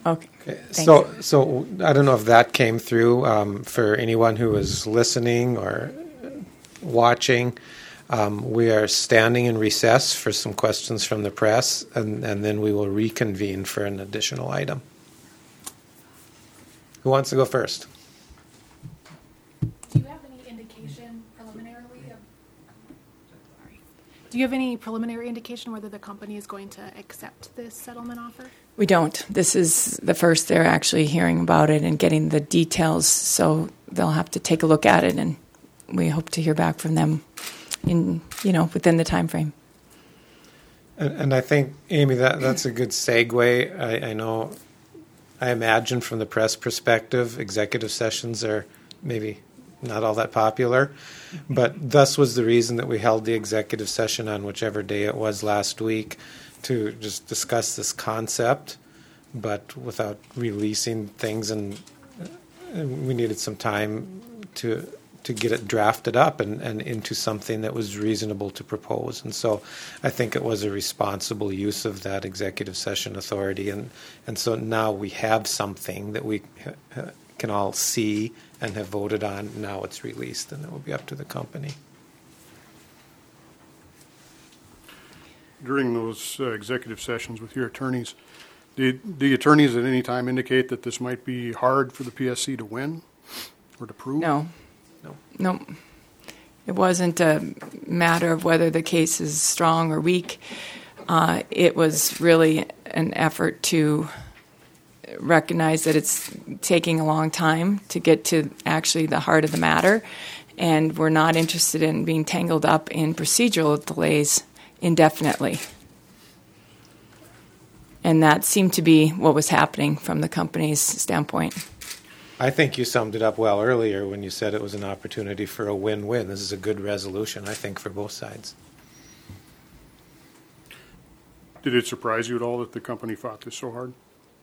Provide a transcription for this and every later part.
Okay. Thanks. So I don't know if that came through for anyone who was listening or watching. We are standing in recess for some questions from the press, and then we will reconvene for an additional item. Who wants to go first? Do you have any indication preliminarily Do you have any preliminary indication whether the company is going to accept this settlement offer? We don't. This is the first they're actually hearing about it and getting the details, so they'll have to take a look at it, and we hope to hear back from them within the time frame. And I think, Amy, that's a good segue. I know, I imagine from the press perspective, executive sessions are maybe not all that popular, but thus was the reason that we held the executive session on whichever day it was last week to just discuss this concept, but without releasing things, and we needed some time to get it drafted up and into something that was reasonable to propose. And so I think it was a responsible use of that executive session authority. And so now we have something that we can all see and have voted on. Now it's released, and it will be up to the company. During those executive sessions with your attorneys, did the attorneys at any time indicate that this might be hard for the PSC to win or to prove? No. It wasn't a matter of whether the case is strong or weak. It was really an effort to recognize that it's taking a long time to get to actually the heart of the matter, and we're not interested in being tangled up in procedural delays indefinitely. And that seemed to be what was happening from the company's standpoint. I think you summed it up well earlier when you said it was an opportunity for a win-win. This is a good resolution, I think, for both sides. Did it surprise you at all that the company fought this so hard?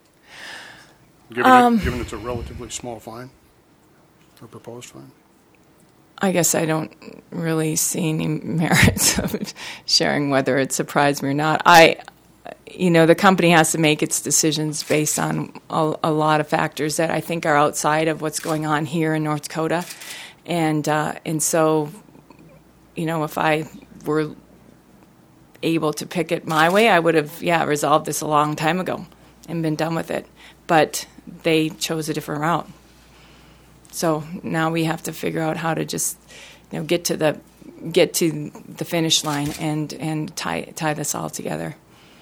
Given it's a relatively small fine, or proposed fine? I guess I don't really see any merits of sharing whether it surprised me or not. The company has to make its decisions based on a lot of factors that I think are outside of what's going on here in North Dakota. And so, if I were able to pick it my way, I would have, resolved this a long time ago and been done with it. But they chose a different route. So now we have to figure out how to just, get to the finish line and tie this all together.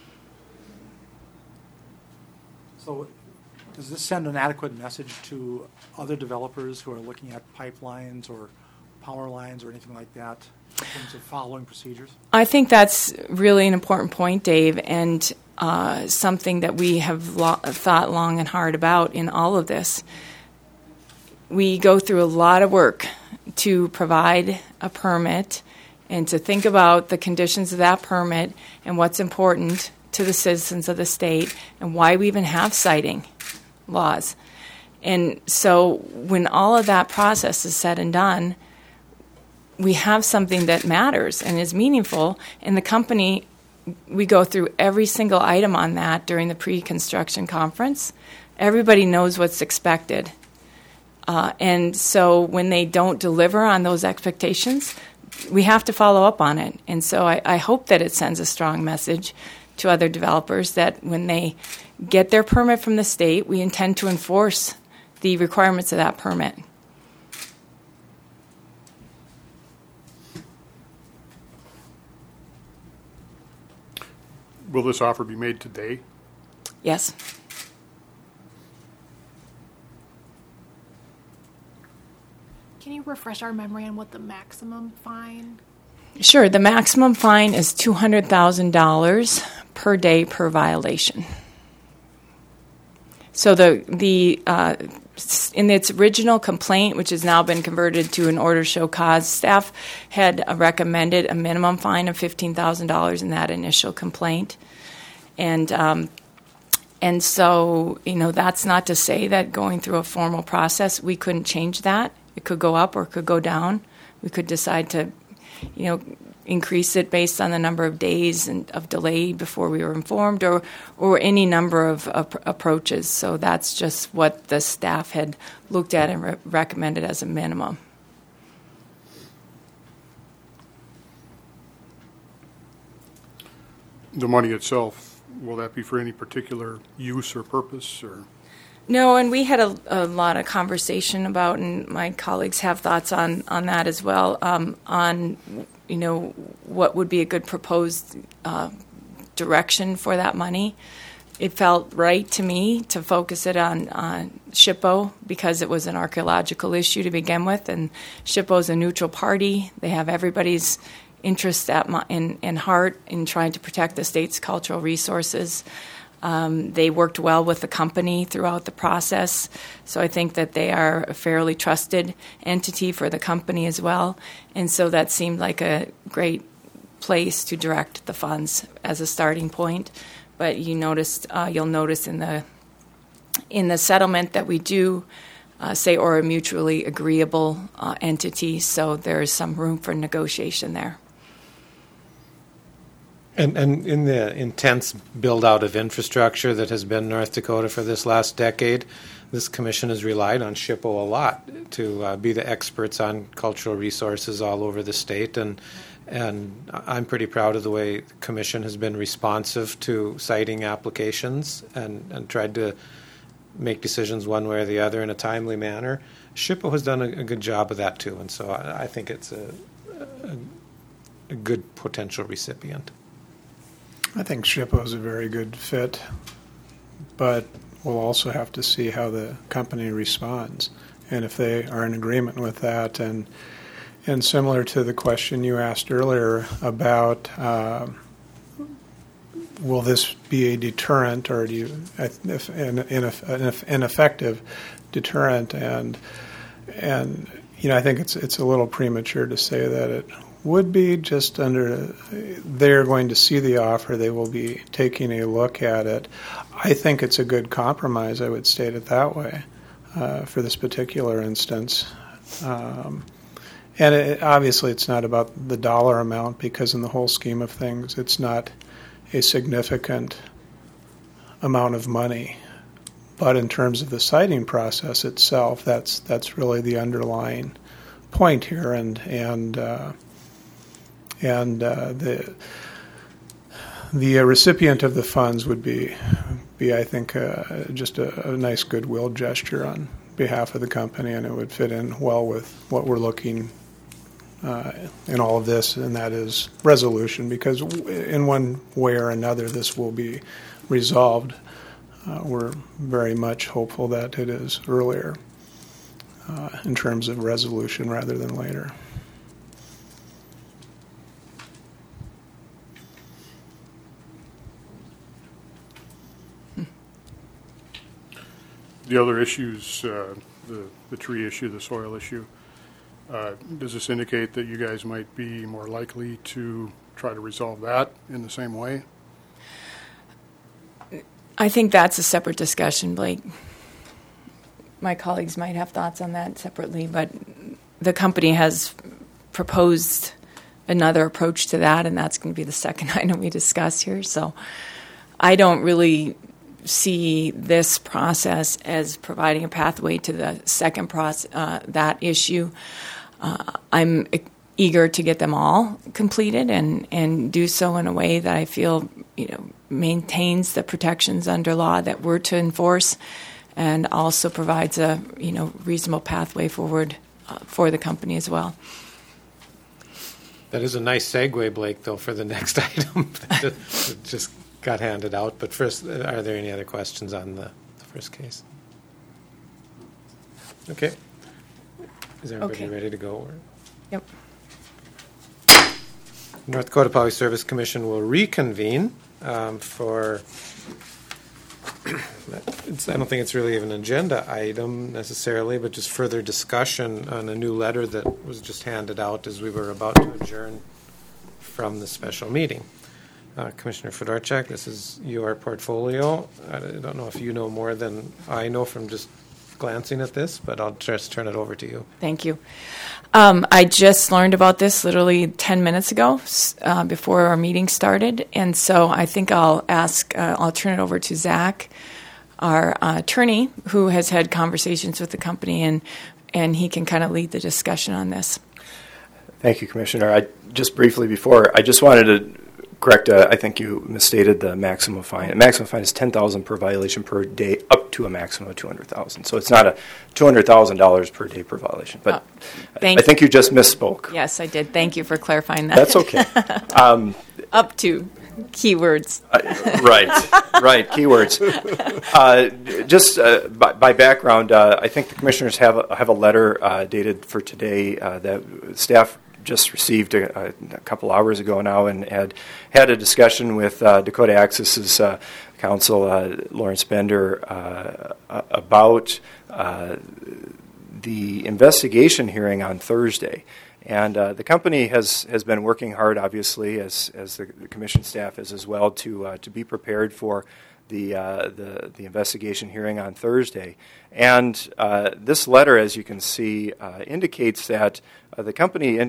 So does this send an adequate message to other developers who are looking at pipelines or power lines or anything like that in terms of following procedures? I think that's really an important point, Dave, and something that we have thought long and hard about in all of this. We go through a lot of work to provide a permit and to think about the conditions of that permit and what's important to the citizens of the state and why we even have siting laws. And so when all of that process is said and done, we have something that matters and is meaningful. And the company, we go through every single item on that during the pre-construction conference. Everybody knows what's expected. And so when they don't deliver on those expectations, we have to follow up on it. And so I hope that it sends a strong message to other developers that when they get their permit from the state, we intend to enforce the requirements of that permit. Will this offer be made today? Yes. Can you refresh our memory on what the maximum fine? Sure. The maximum fine is $200,000 per day per violation. So the in its original complaint, which has now been converted to an order to show cause, staff had recommended a minimum fine of $15,000 in that initial complaint, and so that's not to say that going through a formal process we couldn't change that. It could go up or it could go down. We could decide to, increase it based on the number of days and of delay before we were informed, or any number of approaches. So that's just what the staff had looked at and recommended as a minimum. The money itself, will that be for any particular use or purpose, or? No, and we had a lot of conversation about, and my colleagues have thoughts on that as well, on, what would be a good proposed direction for that money. It felt right to me to focus it on SHPO because it was an archaeological issue to begin with, and SHPO is a neutral party. They have everybody's interest in heart in trying to protect the state's cultural resources. They worked well with the company throughout the process, so I think that they are a fairly trusted entity for the company as well, and so that seemed like a great place to direct the funds as a starting point. But you'll notice in the settlement that we do say or a mutually agreeable entity, so there's some room for negotiation there. And in the intense build-out of infrastructure that has been North Dakota for this last decade, this commission has relied on SHPO a lot to be the experts on cultural resources all over the state. And I'm pretty proud of the way the commission has been responsive to citing applications and tried to make decisions one way or the other in a timely manner. SHPO has done a good job of that too, and so I think it's a good potential recipient. I think SHPO is a very good fit, but we'll also have to see how the company responds and if they are in agreement with that. And similar to the question you asked earlier about will this be a deterrent or an ineffective deterrent? And I think it's a little premature to say that it would be. Just they're going to see the offer, they will be taking a look at it. I think it's a good compromise, I would state it that way, for this particular instance. And obviously it's not about the dollar amount, because in the whole scheme of things it's not a significant amount of money. But in terms of the siting process itself, that's really the underlying point here, and the recipient of the funds would be I think just a nice goodwill gesture on behalf of the company, and it would fit in well with what we're looking in all of this, and that is resolution, because in one way or another this will be resolved. We're very much hopeful that it is earlier in terms of resolution rather than later. The other issues, the tree issue, the soil issue, does this indicate that you guys might be more likely to try to resolve that in the same way? I think that's a separate discussion, Blake. My colleagues might have thoughts on that separately, but the company has proposed another approach to that, and that's going to be the second item we discuss here. So I don't really see this process as providing a pathway to the second that issue. I'm eager to get them all completed and do so in a way that I feel maintains the protections under law that we're to enforce, and also provides a reasonable pathway forward for the company as well. That is a nice segue, Blake, though, for the next item that just got handed out. But first, are there any other questions on the first case? Okay. Is everybody ready to go? Yep. North Dakota Public Service Commission will reconvene for, I don't think it's really an agenda item necessarily, but just further discussion on a new letter that was just handed out as we were about to adjourn from the special meeting. Commissioner Fedorchak, this is your portfolio. I don't know if you know more than I know from just glancing at this, but I'll just turn it over to you. Thank you. I just learned about this literally 10 minutes ago before our meeting started, and so I think I'll turn it over to Zach, our attorney, who has had conversations with the company, and he can kind of lead the discussion on this. Thank you, Commissioner. I just wanted to correct, I think you misstated the maximum fine. The maximum fine is $10,000 per violation per day, up to a maximum of $200,000. So it's not a $200,000 per day per violation. But I think you just misspoke. Yes, I did. Thank you for clarifying that. That's okay. Up to keywords. Right, keywords. By background, I think the commissioners have a letter dated for today that staff just received a couple hours ago now, and had a discussion with Dakota Access's counsel, Lawrence Bender, about the investigation hearing on Thursday. And the company has been working hard, obviously, as the commission staff is as well, to be prepared for the investigation hearing on Thursday. And this letter, as you can see, indicates that the company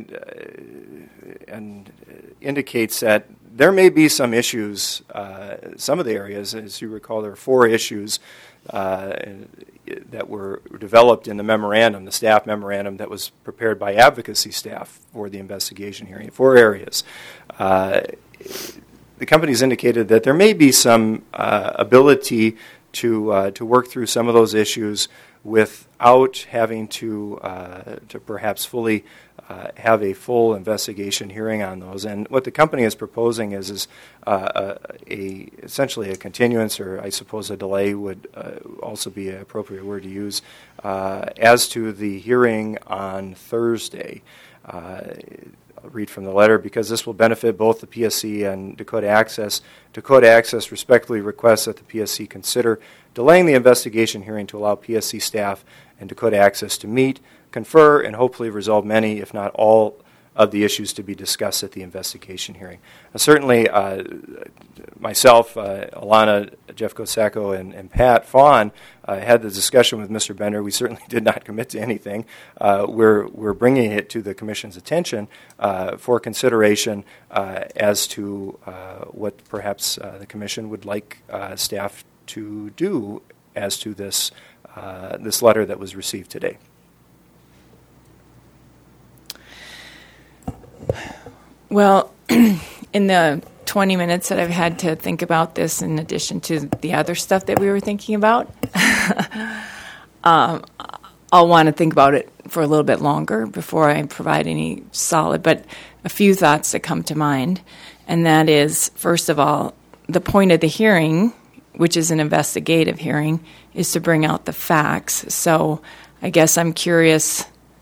indicates that there may be some issues. Some of the areas, as you recall, there are 4 issues that were developed in the memorandum, the staff memorandum that was prepared by advocacy staff for the investigation hearing. 4 areas. The company's indicated that there may be some ability to work through some of those issues without having to perhaps fully have a full investigation hearing on those. And what the company is proposing is essentially a continuance, or I suppose a delay would also be an appropriate word to use, as to the hearing on Thursday. I'll read from the letter: because this will benefit both the PSC and Dakota Access. Dakota Access respectfully requests that the PSC consider delaying the investigation hearing to allow PSC staff and Dakota Access to meet, confer, and hopefully resolve many, if not all, of the issues to be discussed at the investigation hearing. Certainly, myself, Alana, Jeff Gosacco, and Pat Fawn had the discussion with Mr. Bender. We certainly did not commit to anything. We're bringing it to the Commission's attention for consideration as to what perhaps the Commission would like staff to do as to this letter that was received today. Well, in the 20 minutes that I've had to think about this, in addition to the other stuff that we were thinking about, I'll want to think about it for a little bit longer before I provide any solid, but a few thoughts that come to mind. And that is, first of all, the point of the hearing, which is an investigative hearing, is to bring out the facts. So I guess I'm curious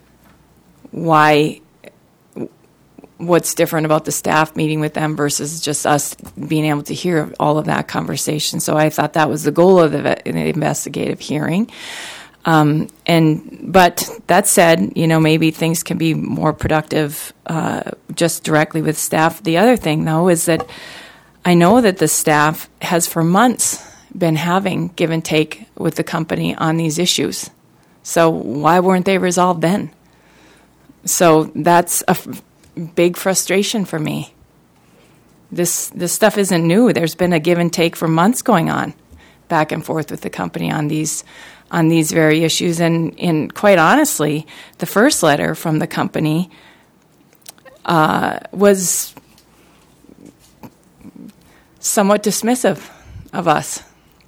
what's different about the staff meeting with them versus just us being able to hear all of that conversation. So I thought that was the goal of the investigative hearing. But that said, maybe things can be more productive just directly with staff. The other thing, though, is that I know that the staff has for months been having give and take with the company on these issues. So why weren't they resolved then? So that's a big frustration for me. This stuff isn't new. There's been a give and take for months going on, back and forth with the company on these very issues. And quite honestly, the first letter from the company was somewhat dismissive of us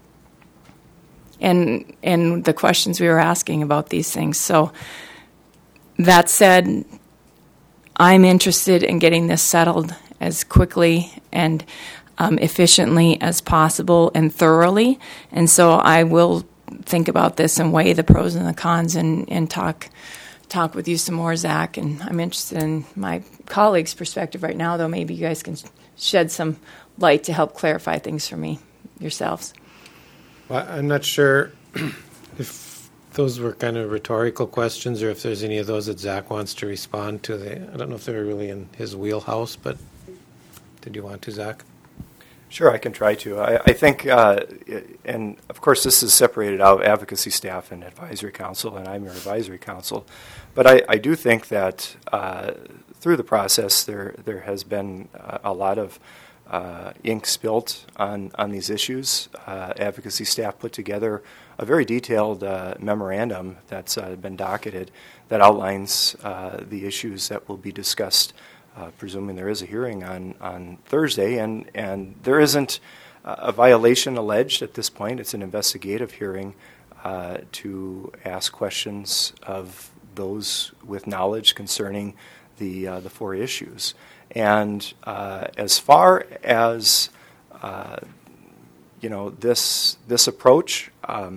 and the questions we were asking about these things. So that said, I'm interested in getting this settled as quickly and efficiently as possible and thoroughly. And so I will think about this and weigh the pros and the cons and talk with you some more, Zach. And I'm interested in my colleagues' perspective right now, though maybe you guys can shed some light to help clarify things for me yourselves. Well, I'm not sure if those were kind of rhetorical questions, or if there's any of those that Zach wants to respond to. I don't know if they're really in his wheelhouse, but did you want to, Zach? Sure, I can try to. I think, and of course this is separated out, advocacy staff and advisory council, and I'm your advisory council. But I do think that through the process there has been a lot of ink spilt on these issues. Advocacy staff put together a very detailed memorandum that's been docketed that outlines the issues that will be discussed, presuming there is a hearing on Thursday, and there isn't a violation alleged at this point. It's an investigative hearing to ask questions of those with knowledge concerning the 4 issues. And as far as this approach,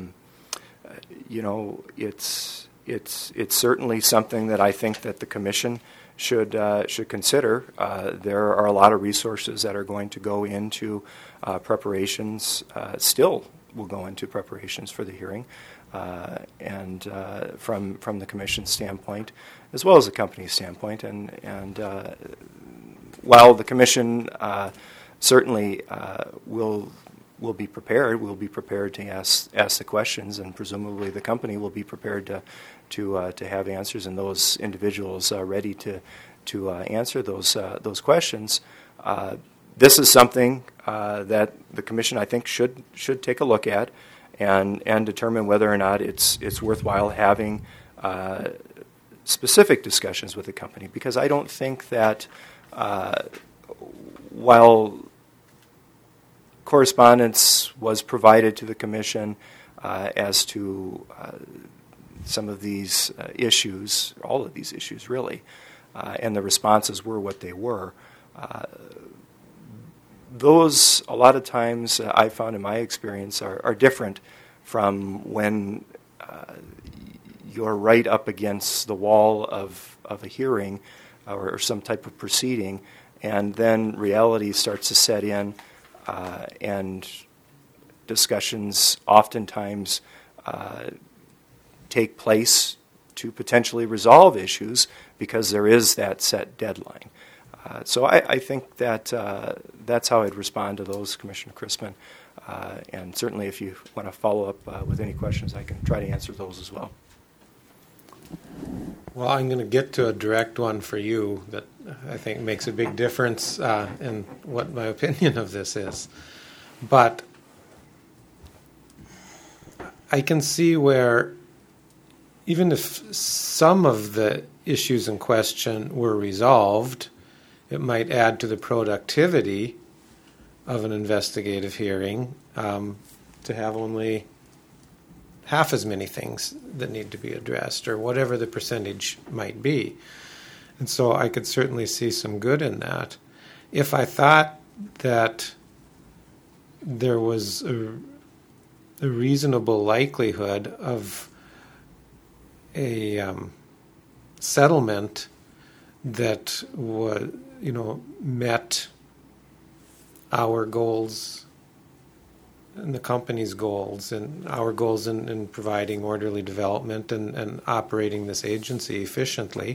it's certainly something that I think that the commission should consider. There are a lot of resources that are going to go into preparations, still will go into preparations for the hearing, and from the commission's standpoint, as well as the company's standpoint. And while the commission certainly will be prepared, we'll be prepared to ask the questions, and presumably the company will be prepared to have answers, and those individuals ready to answer those questions. This is something that the commission, I think, should take a look at and determine whether or not it's worthwhile having specific discussions with the company, because I don't think that while correspondence was provided to the commission as to some of these issues, all of these issues really, and the responses were what they were. Those, a lot of times, I found in my experience, are different from when you're right up against the wall of a hearing or some type of proceeding, and then reality starts to set in, and discussions oftentimes take place to potentially resolve issues because there is that set deadline. So I think that that's how I'd respond to those, Commissioner Chrisman. And certainly if you want to follow up with any questions, I can try to answer those as well. Well, I'm going to get to a direct one for you that I think makes a big difference in what my opinion of this is. But I can see where even if some of the issues in question were resolved, it might add to the productivity of an investigative hearing to have only half as many things that need to be addressed, or whatever the percentage might be. And so I could certainly see some good in that. If I thought that there was a reasonable likelihood of a settlement that was, met our goals and the company's goals and our goals in providing orderly development and operating this agency efficiently,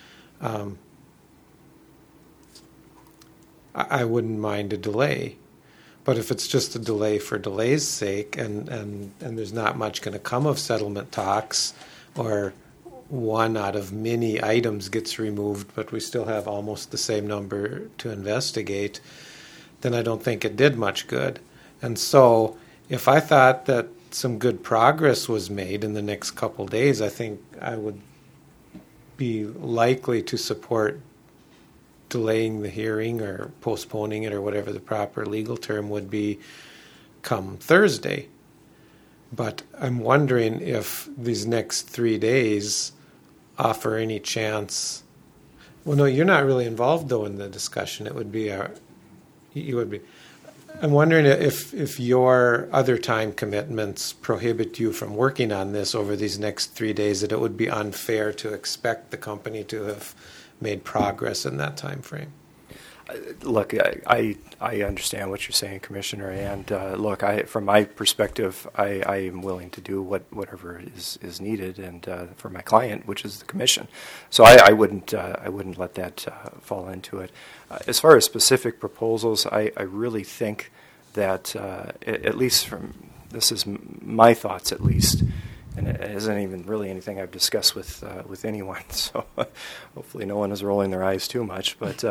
I wouldn't mind a delay. But if it's just a delay for delay's sake and there's not much going to come of settlement talks, or one out of many items gets removed, but we still have almost the same number to investigate, then I don't think it did much good. And so if I thought that some good progress was made in the next couple days, I think I would be likely to support delaying the hearing or postponing it, or whatever the proper legal term would be, come Thursday. But I'm wondering if these next 3 days offer any chance. Well, no, you're not really involved though in the discussion. It would be you would be. I'm wondering if your other time commitments prohibit you from working on this over these next 3 days, that it would be unfair to expect the company to have made progress in that time frame. Look, I understand what you're saying, Commissioner, and look, from my perspective, I am willing to do whatever is needed, and for my client, which is the Commission. So I wouldn't let that fall into it. As far as specific proposals, I really think that at least this is my thoughts at least. And it isn't even really anything I've discussed with anyone, so hopefully no one is rolling their eyes too much. But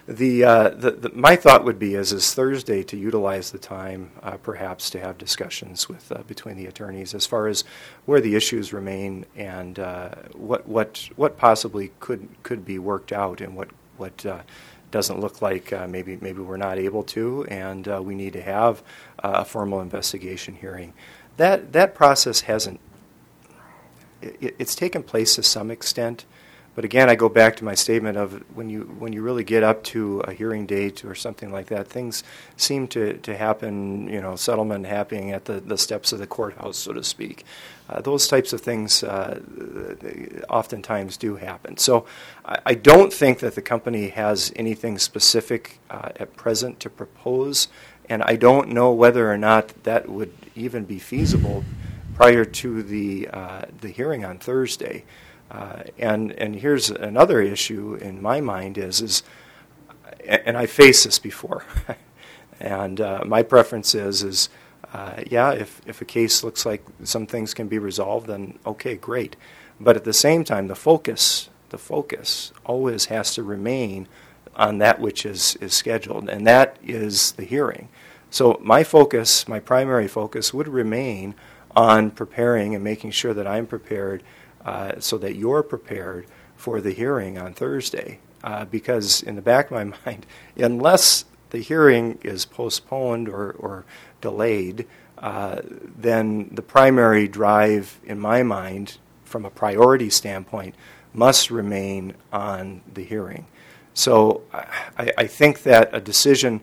my thought would be is Thursday to utilize the time perhaps to have discussions with between the attorneys as far as where the issues remain and what possibly could be worked out and what doesn't look like maybe we're not able to, and we need to have a formal investigation hearing. That process hasn't. It's taken place to some extent, but again, I go back to my statement of when you really get up to a hearing date or something like that, things seem to happen, settlement happening at the steps of the courthouse, so to speak. Those types of things oftentimes do happen. So I don't think that the company has anything specific at present to propose, and I don't know whether or not that would even be feasible prior to the hearing on Thursday. And here's another issue in my mind is and I faced this before, and my preference is if a case looks like some things can be resolved, then okay, great. But at the same time, the focus always has to remain on that which is scheduled, and that is the hearing. So my primary focus would remain on preparing and making sure that I'm prepared so that you're prepared for the hearing on Thursday. Because in the back of my mind, unless the hearing is postponed or delayed, then the primary drive in my mind from a priority standpoint must remain on the hearing. So I think that a decision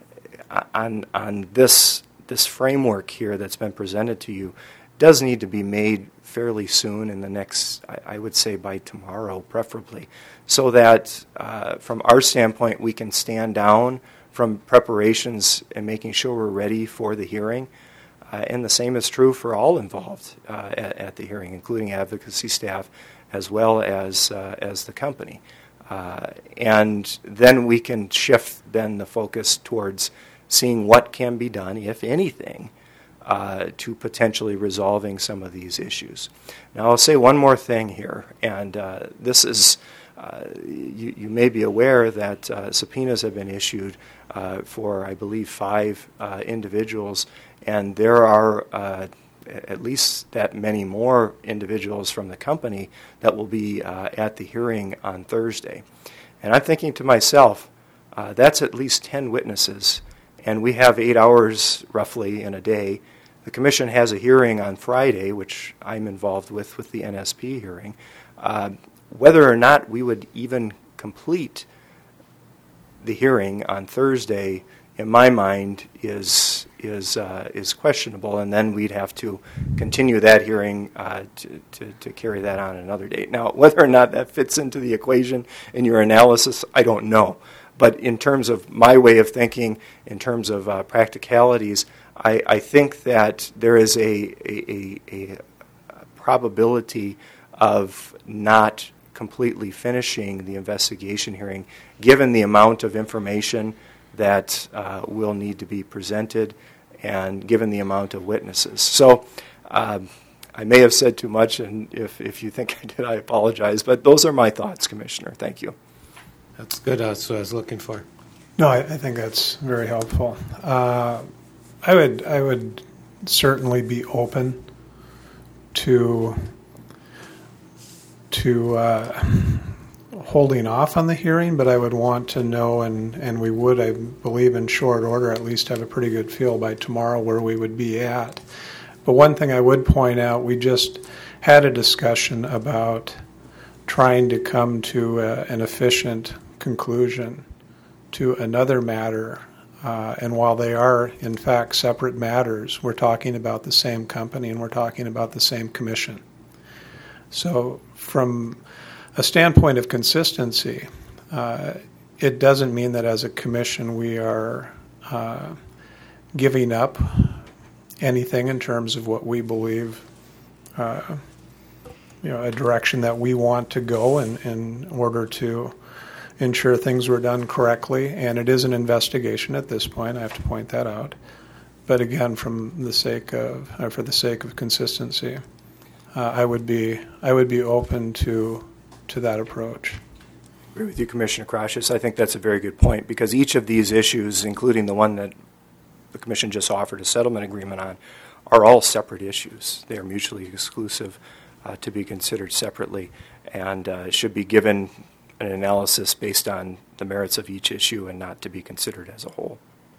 on this framework here that's been presented to you does need to be made fairly soon in the next, I would say by tomorrow preferably, so that from our standpoint we can stand down from preparations and making sure we're ready for the hearing. And the same is true for all involved at the hearing, including advocacy staff as well as the company. And then we can shift then the focus towards seeing what can be done, if anything, to potentially resolving some of these issues. Now, I'll say one more thing here, and this is, you may be aware that subpoenas have been issued for, I believe, 5 individuals, and there are at least that many more individuals from the company that will be at the hearing on Thursday. And I'm thinking to myself, that's at least 10 witnesses, and we have 8 hours roughly in a day. The Commission has a hearing on Friday, which I'm involved with the NSP hearing. Whether or not we would even complete the hearing on Thursday, in my mind, is questionable, and then we'd have to continue that hearing to carry that on another date. Now, whether or not that fits into the equation in your analysis, I don't know. But in terms of my way of thinking, in terms of practicalities, I think that there is a probability of not completely finishing the investigation hearing, given the amount of information that will need to be presented and given the amount of witnesses. So I may have said too much, and if you think I did, I apologize. But those are my thoughts, Commissioner. Thank you. That's good. That's what I was looking for. No, I think that's very helpful. I would certainly be open to holding off on the hearing, but I would want to know, and we would, I believe, in short order, at least have a pretty good feel by tomorrow where we would be at. But one thing I would point out, we just had a discussion about trying to come to an efficient conclusion to another matter. And while they are, in fact, separate matters, we're talking about the same company and we're talking about the same commission. So from a standpoint of consistency, it doesn't mean that as a commission we are giving up anything in terms of what we believe, a direction that we want to go in order to ensure things were done correctly. And it is an investigation at this point. I have to point that out. But again, for the sake of consistency, I would be open to that approach. I agree with you, Commissioner Crocius. I think that's a very good point, because each of these issues, including the one that the Commission just offered a settlement agreement on, are all separate issues. They are mutually exclusive, to be considered separately, and should be given an analysis based on the merits of each issue and not to be considered as a whole.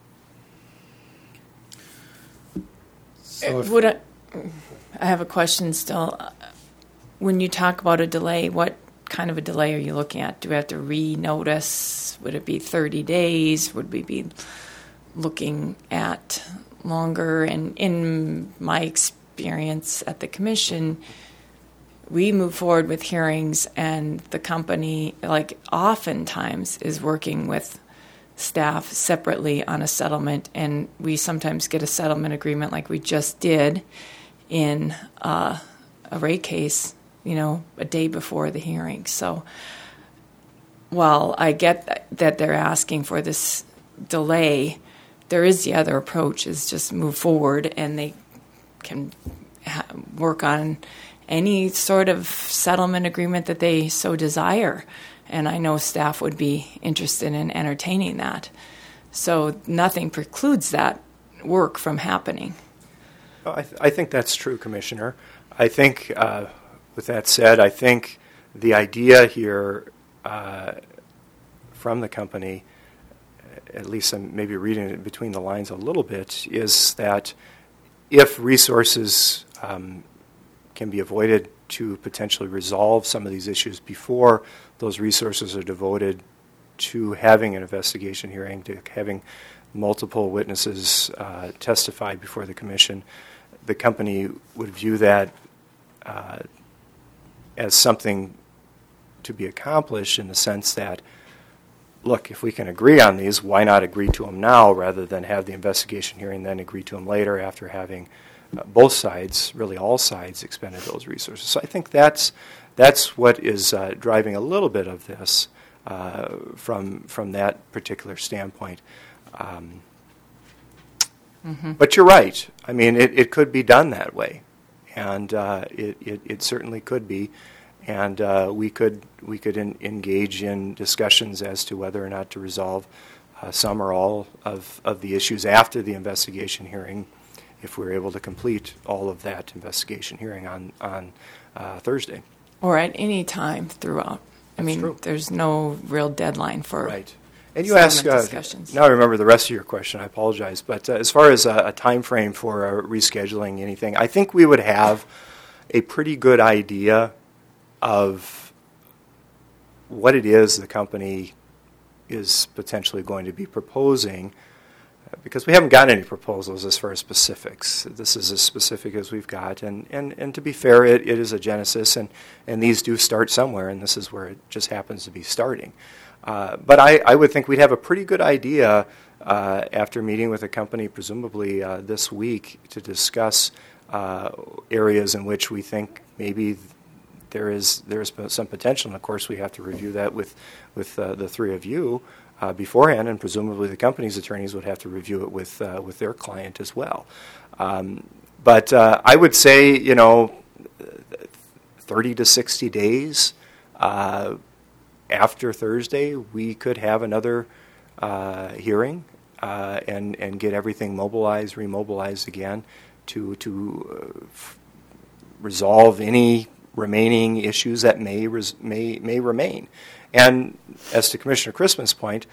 So I have a question still. When you talk about a delay, what kind of a delay are you looking at? Do we have to re-notice? Would it be 30 days? Would we be looking at longer? And in my experience at the commission, we move forward with hearings, and the company, oftentimes, is working with staff separately on a settlement, and we sometimes get a settlement agreement like we just did in a rate case, a day before the hearing. So while I get that they're asking for this delay, there is the other approach, is just move forward, and they can work on any sort of settlement agreement that they so desire. And I know staff would be interested in entertaining that. So nothing precludes that work from happening. I think that's true, Commissioner. I think, with that said, I think the idea here from the company, at least I'm maybe reading it between the lines a little bit, is that if resources can be avoided to potentially resolve some of these issues before those resources are devoted to having an investigation hearing, to having multiple witnesses testify before the commission, the company would view that as something to be accomplished, in the sense that, look, if we can agree on these, why not agree to them now rather than have the investigation hearing, then agree to them later after having both sides, really all sides, expended those resources. So I think that's what is driving a little bit of this from that particular standpoint. But you're right. I mean, it could be done that way, and it certainly could be. And we could engage in discussions as to whether or not to resolve some or all of the issues after the investigation hearing, if we're able to complete all of that investigation hearing on Thursday. Or at any time throughout. That's true. There's no real deadline for right. And you ask, discussions. now I remember the rest of your question, I apologize, but as far as a time frame for rescheduling anything, I think we would have a pretty good idea of what it is the company is potentially going to be proposing, because we haven't gotten any proposals as far as specifics. This is as specific as we've got, and to be fair, it is a genesis, and these do start somewhere, and this is where it just happens to be starting. But I would think we'd have a pretty good idea after meeting with the company, presumably this week, to discuss areas in which we think maybe there is some potential. And of course, we have to review that with the three of you beforehand, and presumably the company's attorneys would have to review it with their client as well. But I would say, 30 to 60 days after Thursday, we could have another hearing and get everything remobilized again to resolve any remaining issues that may remain. And as to Commissioner Christman's point,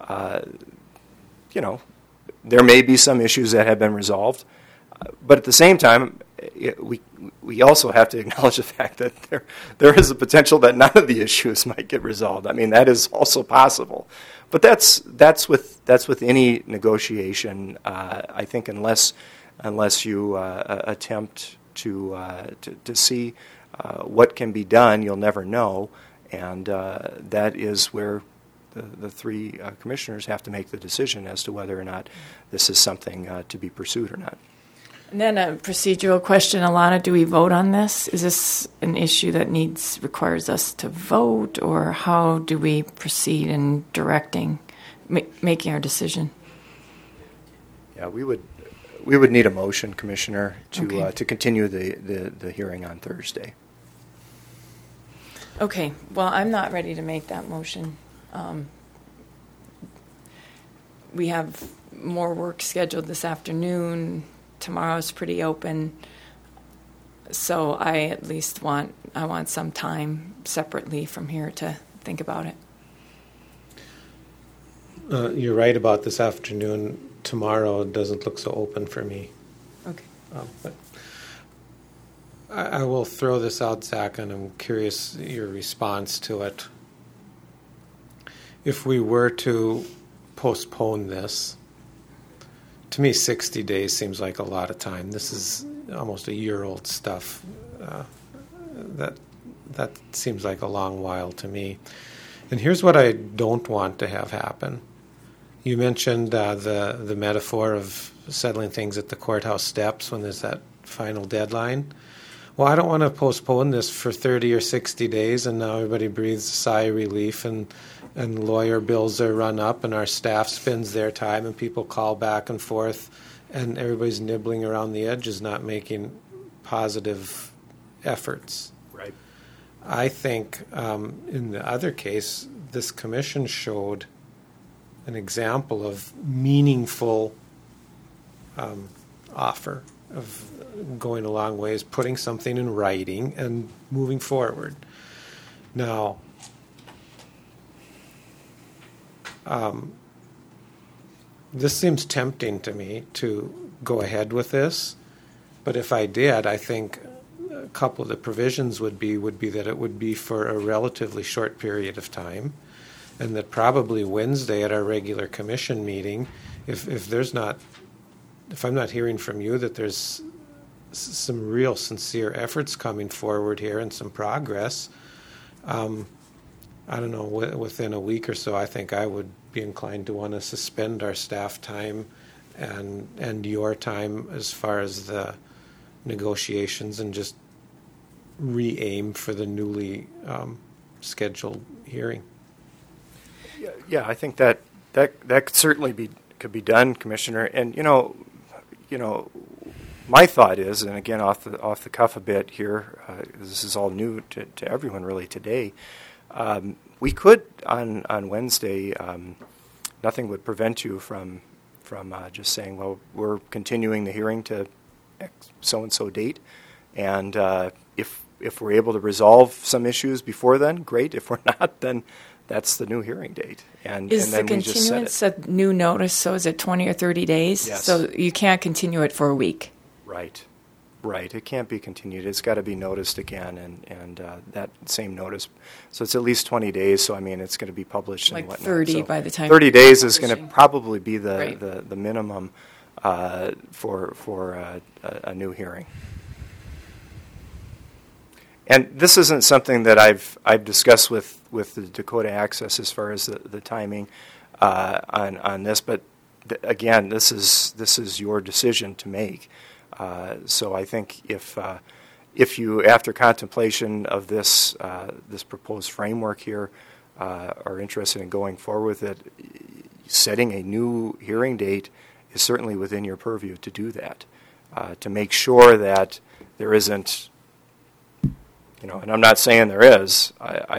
there may be some issues that have been resolved, but at the same time, we also have to acknowledge the fact that there is a potential that none of the issues might get resolved. I mean, that is also possible. But that's with any negotiation. I think unless you attempt to see what can be done, you'll never know, and that is where the three commissioners have to make the decision as to whether or not this is something to be pursued or not. And then a procedural question, Alana, do we vote on this? Is this an issue that requires us to vote, or how do we proceed in directing, making our decision? Yeah, we would need a motion, Commissioner, Okay. to continue the hearing on Thursday. Okay, well, I'm not ready to make that motion. We have more work scheduled this afternoon. Tomorrow's pretty open. So I at least want some time separately from here to think about it. You're right about this afternoon. Tomorrow doesn't look so open for me. Okay. But I will throw this out, Zach, and I'm curious your response to it. If we were to postpone this, to me 60 days seems like a lot of time. This is almost a year-old stuff. That seems like a long while to me. And here's what I don't want to have happen. You mentioned the metaphor of settling things at the courthouse steps when there's that final deadline. Well, I don't want to postpone this for 30 or 60 days, and now everybody breathes a sigh of relief, and lawyer bills are run up, and our staff spends their time, and people call back and forth, and everybody's nibbling around the edges, not making positive efforts. Right. I think in the other case, this commission showed an example of meaningful offer of going a long ways, putting something in writing and moving forward. Now, this seems tempting to me to go ahead with this, but if I did, I think a couple of the provisions would be that it would be for a relatively short period of time, and that probably Wednesday at our regular commission meeting, if I'm not hearing from you that there's some real sincere efforts coming forward here and some progress, I don't know, within a week or so, I think I would be inclined to want to suspend our staff time and your time as far as the negotiations and just re-aim for the newly scheduled hearing. Yeah, I think that could certainly could be done, Commissioner. And you know, my thought is, and again off the cuff a bit here, this is all new to everyone really today. We could on Wednesday. Nothing would prevent you from just saying, well, we're continuing the hearing to so and so date, and if we're able to resolve some issues before then, great. If we're not, then that's the new hearing date. And Is then the we just set continuance it. a new notice? So is it 20 or 30 days? Yes. So you can't continue it for a week. Right. It can't be continued. It's got to be noticed again, and that same notice. So it's at least 20 days. So I mean, it's going to be published Like and whatnot. 30 So by the time 30 days is going to publishing. probably be Right. the minimum for a new hearing. And this isn't something that I've discussed with the Dakota Access as far as the timing on this, but again, this is your decision to make. So I think if you, after contemplation of this proposed framework here, are interested in going forward with it, setting a new hearing date is certainly within your purview to do that, to make sure that there isn't. And I'm not saying there is.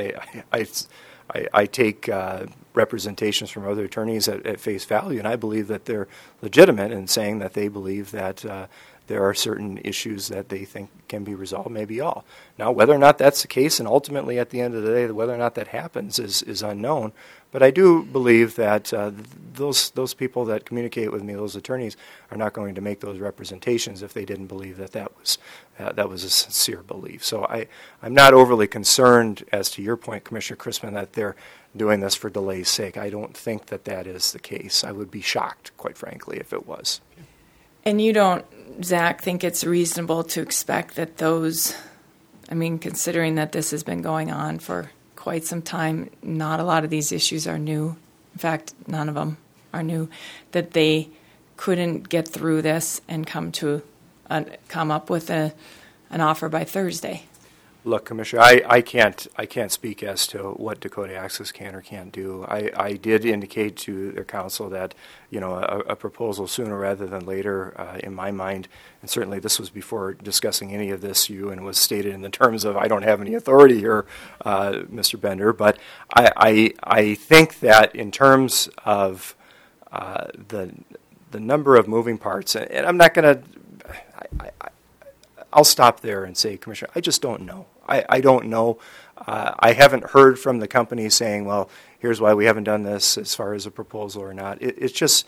I take representations from other attorneys at face value, and I believe that they're legitimate in saying that they believe that there are certain issues that they think can be resolved, maybe all. Now, whether or not that's the case, and ultimately at the end of the day, whether or not that happens is unknown. But I do believe that those people that communicate with me, those attorneys, are not going to make those representations if they didn't believe that was a sincere belief. So I'm not overly concerned, as to your point, Commissioner Chrisman, that they're doing this for delay's sake. I don't think that is the case. I would be shocked, quite frankly, if it was. And you don't, Zach, think it's reasonable to expect that considering that this has been going on for quite some time. Not a lot of these issues are new. In fact, none of them are new. That they couldn't get through this and come up with an offer by Thursday. Look, Commissioner, I can't speak as to what Dakota Access can or can't do. I did indicate to their council that, a proposal sooner rather than later, in my mind, and certainly this was before discussing any of this, and was stated in the terms of I don't have any authority here, Mr. Bender. But I think that in terms of the number of moving parts, and I'm not going to. I'll stop there and say, Commissioner, I just don't know. I don't know. I haven't heard from the company saying, well, here's why we haven't done this as far as a proposal or not. It's just,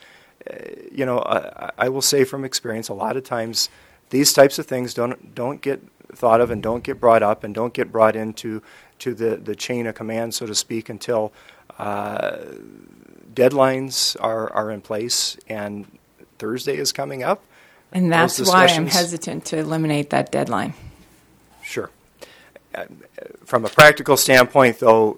I will say from experience, a lot of times these types of things don't get thought of and don't get brought up and don't get brought into the chain of command, so to speak, until deadlines are in place and Thursday is coming up. And that's why I'm hesitant to eliminate that deadline. Sure. From a practical standpoint, though,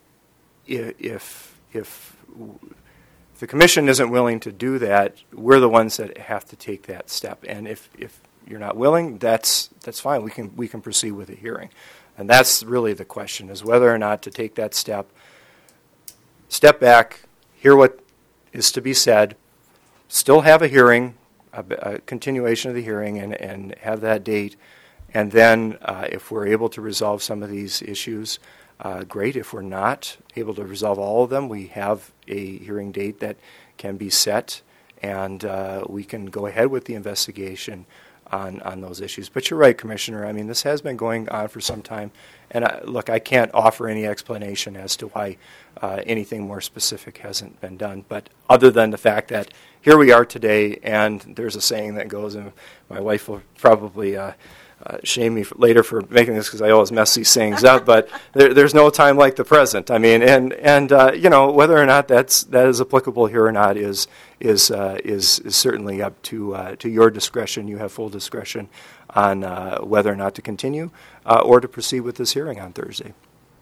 if the commission isn't willing to do that, we're the ones that have to take that step. And if you're not willing, that's fine. We can proceed with a hearing. And that's really the question, is whether or not to take that step back, hear what is to be said, still have a hearing, a continuation of the hearing, and have that date. And then if we're able to resolve some of these issues, great. If we're not able to resolve all of them, we have a hearing date that can be set, and we can go ahead with the investigation on those issues. But you're right, Commissioner. I mean, this has been going on for some time. And look, I can't offer any explanation as to why anything more specific hasn't been done. But other than the fact that here we are today, and there's a saying that goes, and my wife will probably shame me later for making this because I always mess these sayings up, but there's no time like the present. I mean, and whether or not that is applicable here or not is certainly up to your discretion. You have full discretion on whether or not to continue or to proceed with this hearing on Thursday.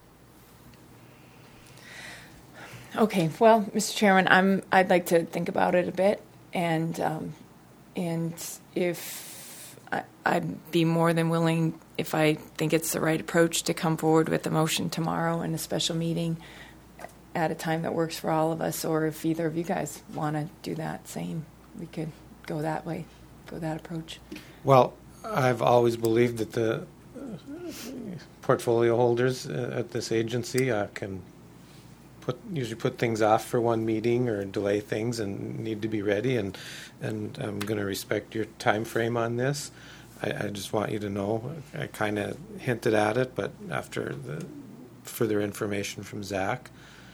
Okay. Well, Mr. Chairman, I'd like to think about it a bit, and if I'd be more than willing, if I think it's the right approach, to come forward with a motion tomorrow in a special meeting at a time that works for all of us, or if either of you guys want to do that same, we could go that way, go that approach. Well, I've always believed that the portfolio holders at this agency can usually put things off for one meeting or delay things and need to be ready, and I'm going to respect your time frame on this. I just want you to know, I kind of hinted at it, but after the further information from Zach,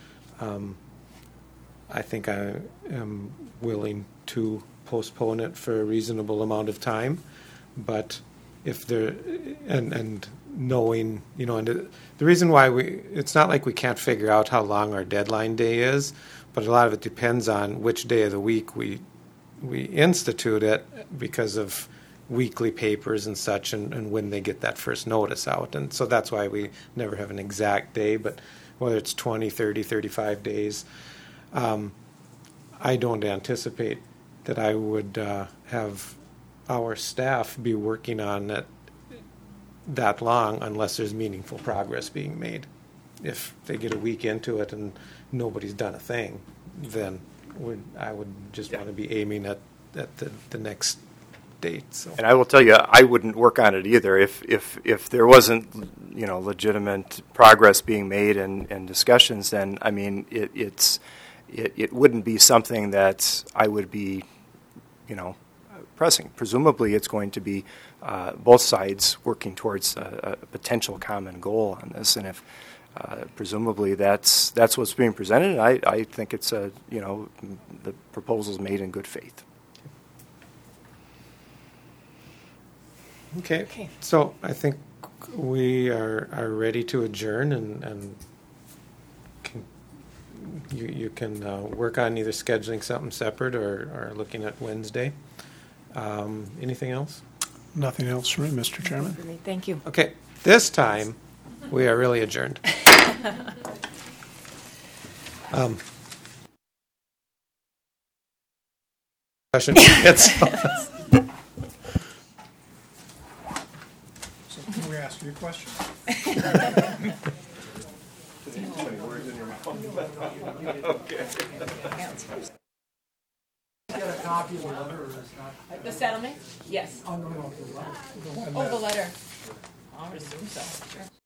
I think I am willing to postpone it for a reasonable amount of time. But if there, and knowing, and the reason why it's not like we can't figure out how long our deadline day is, but a lot of it depends on which day of the week we institute it because of weekly papers and such, and when they get that first notice out. And so that's why we never have an exact day, but whether it's 20, 30, 35 days, I don't anticipate that I would have our staff be working on it that long unless there's meaningful progress being made. If they get a week into it and nobody's done a thing, then I would just want to be aiming at the next date. So. And I will tell you, I wouldn't work on it either if there wasn't legitimate progress being made and discussions. Then I mean it wouldn't be something that I would be pressing. Presumably, it's going to be both sides working towards a potential common goal on this, and if presumably that's what's being presented, I think it's the proposal's made in good faith. Okay. So I think we are ready to adjourn, and you can work on either scheduling something separate or looking at Wednesday. Anything else? Nothing else from me, Mr. Chairman. Thank you. Okay. This time, we are really adjourned. Question itself. So can we ask you a question? Get a copy of the letter, or is not? The settlement? Yes. Oh, no, the letter. Oh, the letter. I would assume so. Sure.